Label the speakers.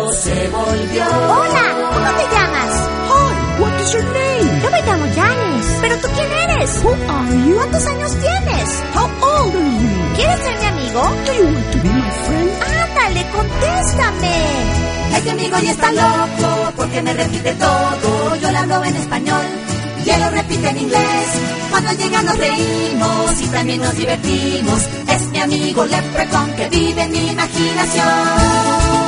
Speaker 1: loco se volvió.
Speaker 2: Hola, ¿cómo te llamas?
Speaker 3: Hi, what is your name?
Speaker 2: Yo me llamo Janice. ¿Pero tú quién eres?
Speaker 3: Who are you?
Speaker 2: ¿Cuántos años tienes?
Speaker 3: How old are you?
Speaker 2: ¿Quieres ser mi amigo?
Speaker 3: Do you want to be my friend?
Speaker 2: Ándale, contéstame.
Speaker 1: Este amigo ya está loco porque me repite todo. Yo le hablo en español y él lo repite en inglés. Cuando llega nos reímos y también nos divertimos. Es mi amigo Leprechaun que vive en mi imaginación.